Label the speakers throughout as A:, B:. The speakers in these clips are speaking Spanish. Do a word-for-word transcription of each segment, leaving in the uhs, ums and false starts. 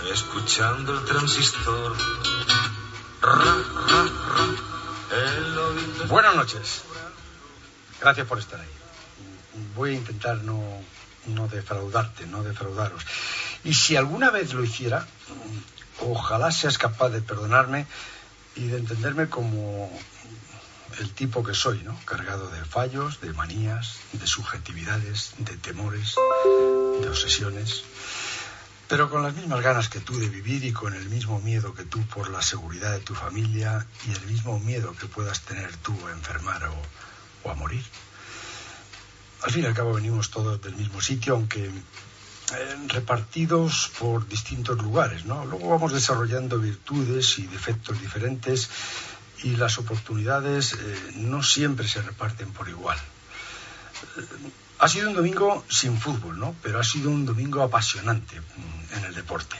A: escuchando el transistor. Ra, ra, ra, el oído...
B: Buenas noches. Gracias por estar ahí. Voy a intentar no, no defraudarte, no defraudaros. Y si alguna vez lo hiciera, ojalá seas capaz de perdonarme y de entenderme como el tipo que soy, ¿no? Cargado de fallos, de manías, de subjetividades, de temores, de obsesiones, pero con las mismas ganas que tú de vivir y con el mismo miedo que tú por la seguridad de tu familia y el mismo miedo que puedas tener tú a enfermar o, o a morir. Al fin y al cabo venimos todos del mismo sitio, aunque eh, repartidos por distintos lugares, ¿no? Luego vamos desarrollando virtudes y defectos diferentes y las oportunidades eh, no siempre se reparten por igual. Eh, ha sido un domingo sin fútbol, ¿no? Pero ha sido un domingo apasionante en el deporte.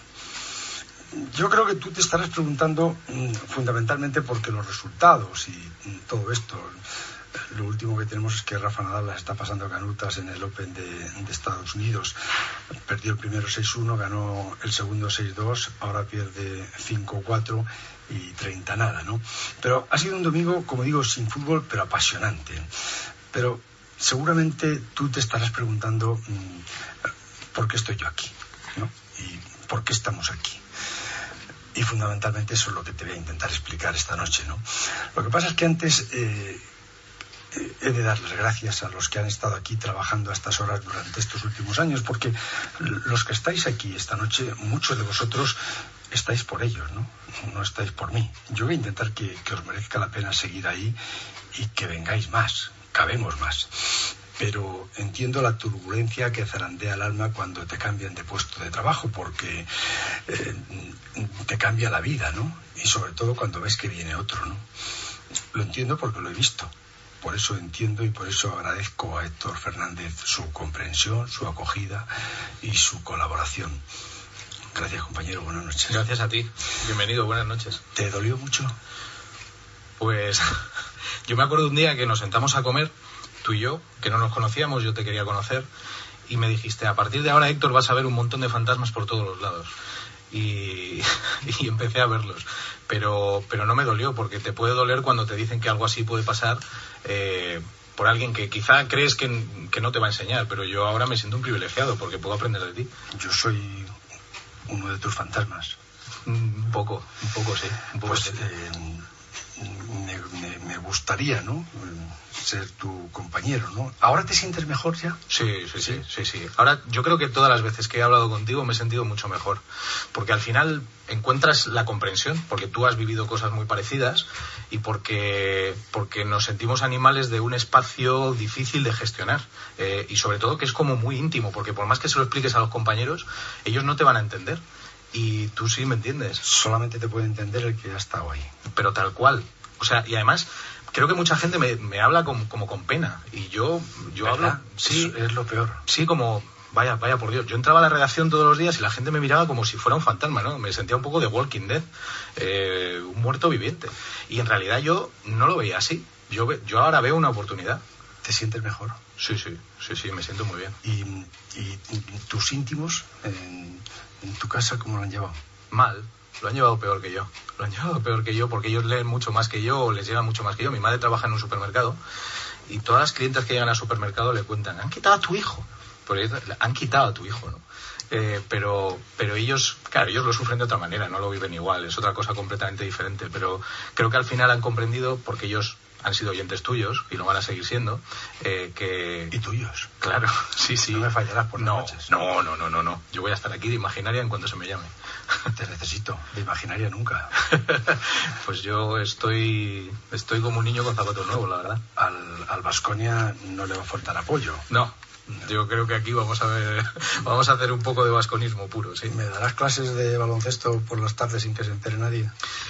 B: Yo creo que tú te estarás preguntando mm, fundamentalmente por qué los resultados y mm, todo esto. Lo último que tenemos es que Rafa Nadal las está pasando canutas en el Open de, de Estados Unidos. Perdió el primero seis uno, ganó el segundo seis dos, ahora pierde cinco cuatro y treinta nada, ¿no? Pero ha sido un domingo, como digo, sin fútbol, pero apasionante. Pero seguramente tú te estarás preguntando mmm, por qué estoy yo aquí, ¿no? Y por qué estamos aquí. Y fundamentalmente eso es lo que te voy a intentar explicar esta noche, ¿no? Lo que pasa es que antes... Eh, He de dar las gracias a los que han estado aquí trabajando a estas horas durante estos últimos años, porque los que estáis aquí esta noche, muchos de vosotros estáis por ellos, ¿no? No estáis por mí. Yo voy a intentar que, que os merezca la pena seguir ahí y que vengáis más, cabemos más. Pero entiendo la turbulencia que zarandea el alma cuando te cambian de puesto de trabajo, porque eh, te cambia la vida, ¿no? Y sobre todo cuando ves que viene otro, ¿no? Lo entiendo porque lo he visto. Por eso entiendo y por eso agradezco a Héctor Fernández su comprensión, su acogida y su colaboración. Gracias, compañero. Buenas noches.
C: Gracias a ti. Bienvenido. Buenas noches.
B: ¿Te dolió mucho?
C: Pues yo me acuerdo un día que nos sentamos a comer, tú y yo, que no nos conocíamos, yo te quería conocer, y me dijiste, a partir de ahora, Héctor, vas a ver un montón de fantasmas por todos los lados. Y, y empecé a verlos, pero pero no me dolió, porque te puede doler cuando te dicen que algo así puede pasar eh, por alguien que quizá crees que, que no te va a enseñar, pero yo ahora me siento un privilegiado porque puedo aprender de ti.
B: Yo soy uno de tus fantasmas.
C: Un poco, un poco sí, un poco
B: pues,
C: sí.
B: Eh, me, me, me gustaría, ¿no?, ser tu compañero, ¿no? ¿Ahora te sientes mejor ya?
C: Sí, sí, sí, sí, sí. Ahora yo creo que todas las veces que he hablado contigo me he sentido mucho mejor, porque al final encuentras la comprensión, porque tú has vivido cosas muy parecidas y porque, porque nos sentimos animales de un espacio difícil de gestionar, eh, y sobre todo que es como muy íntimo, porque por más que se lo expliques a los compañeros, ellos no te van a entender. Y tú sí me entiendes.
B: Solamente te puede entender el que ha estado ahí.
C: Pero tal cual. O sea, y además, creo que mucha gente me, me habla como, como con pena. Y yo, yo hablo...
B: Sí, es, es lo peor.
C: Sí, como... Vaya, vaya por Dios. Yo entraba a la redacción todos los días y la gente me miraba como si fuera un fantasma, ¿no? Me sentía un poco de Walking Dead. Eh, un muerto viviente. Y en realidad yo no lo veía así. Yo, ve, yo ahora veo una oportunidad.
B: ¿Te sientes mejor?
C: Sí, sí. Sí, sí, me siento muy bien.
B: ¿Y, y, y tus íntimos... En... ¿En tu casa cómo lo han llevado?
C: Mal, lo han llevado peor que yo. Lo han llevado peor que yo porque ellos leen mucho más que yo o les llega mucho más que yo. Mi madre trabaja en un supermercado y todas las clientas que llegan al supermercado le cuentan, han quitado a tu hijo. Pues han quitado a tu hijo, ¿no? Eh, pero, pero ellos, claro, ellos lo sufren de otra manera, no lo viven igual, es otra cosa completamente diferente. Pero creo que al final han comprendido, porque ellos han sido oyentes tuyos y lo van a seguir siendo, eh, que...
B: ¿Y tuyos?
C: Claro, sí, sí.
B: No me fallarás por las
C: no,
B: noches.
C: No, no, no, no, no. Yo voy a estar aquí de Imaginaria en cuanto se me llame.
B: Te necesito. De Imaginaria nunca.
C: Pues yo estoy estoy como un niño con zapatos nuevos, la verdad.
B: Al, al Baskonia no le va a faltar apoyo.
C: No. Yo creo que aquí vamos a ver, vamos a hacer un poco de vasconismo puro, sí.
B: ¿Me darás clases de baloncesto por las tardes sin que se entere nadie?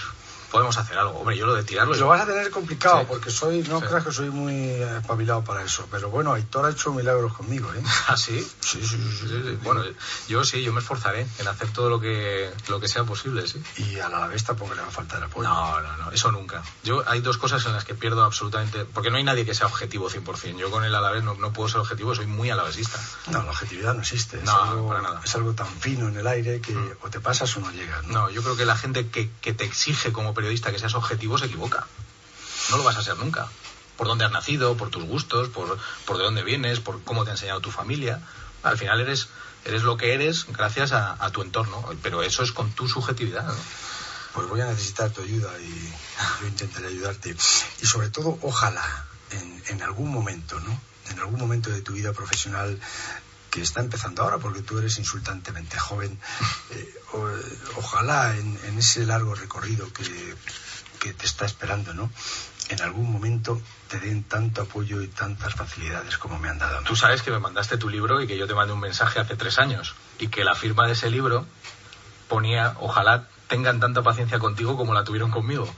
C: podemos hacer algo. Hombre, yo lo de tirarlo...
B: Lo vas a tener complicado, sí. porque soy no
C: sí.
B: creas que soy muy espabilado para eso. Pero bueno, Aitor ha hecho milagros conmigo, ¿eh?
C: ¿Ah, sí?
B: Sí, sí, sí. sí,
C: sí, sí. Bueno, yo sí, yo me esforzaré en hacer todo lo que, lo que sea posible, sí.
B: Y a la vez tampoco le va a faltar apoyo.
C: No, no, no, eso nunca. Yo hay dos cosas en las que pierdo absolutamente... Porque no hay nadie que sea objetivo cien por ciento. Yo con el Alavés no, no puedo ser objetivo, soy muy alavesista.
B: No, la objetividad no existe. Es,
C: no,
B: algo,
C: para nada.
B: es algo tan fino en el aire que
C: mm.
B: o te pasas o no llegas. ¿no?
C: no, yo creo que la gente que, que te exige como periodista que seas objetivo se equivoca. No lo vas a ser nunca. Por dónde has nacido, por tus gustos, por, por de dónde vienes, por cómo te ha enseñado tu familia. Al final eres, eres lo que eres gracias a, a tu entorno. Pero eso es con tu subjetividad, ¿no?
B: Pues voy a necesitar tu ayuda y yo intentaré ayudarte. Y sobre todo, ojalá, en, en algún momento, ¿no? En algún momento de tu vida profesional que está empezando ahora, porque tú eres insultantemente joven, eh, o, ojalá en, en ese largo recorrido que, que te está esperando, ¿no? En algún momento te den tanto apoyo y tantas facilidades como me han dado a mí.
C: Tú sabes que me mandaste tu libro y que yo te mandé un mensaje hace tres años y que la firma de ese libro ponía, ojalá tengan tanta paciencia contigo como la tuvieron conmigo.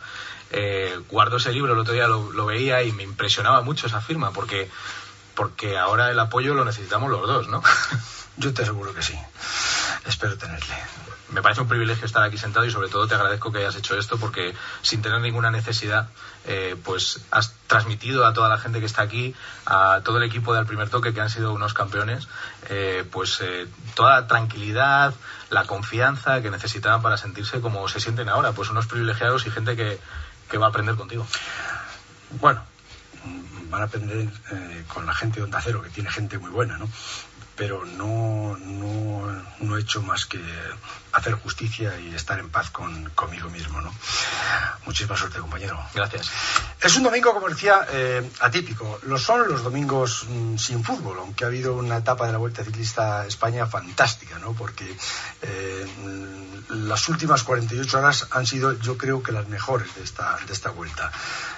C: Eh, guardo ese libro, el otro día lo, lo veía y me impresionaba mucho esa firma, porque, porque ahora el apoyo lo necesitamos los dos, ¿no?
B: Yo te aseguro que sí. Espero tenerle.
C: Me parece un privilegio estar aquí sentado y sobre todo te agradezco que hayas hecho esto porque sin tener ninguna necesidad eh, pues has transmitido a toda la gente que está aquí, a todo el equipo de Al Primer Toque que han sido unos campeones, eh, pues eh, toda la tranquilidad, la confianza que necesitaban para sentirse como se sienten ahora, pues unos privilegiados y gente que, que va a aprender contigo.
B: Bueno, van a aprender eh, con la gente de Onda Cero, que tiene gente muy buena, ¿no? Pero no, no, no he hecho más que hacer justicia y estar en paz con, conmigo mismo, ¿no? Muchísima suerte, compañero.
C: Gracias.
B: Es un domingo, como decía, eh, atípico. Lo son los domingos mmm, sin fútbol, aunque ha habido una etapa de la Vuelta Ciclista a España fantástica, ¿no? Porque eh, las últimas cuarenta y ocho horas han sido, yo creo que las mejores de esta, de esta Vuelta.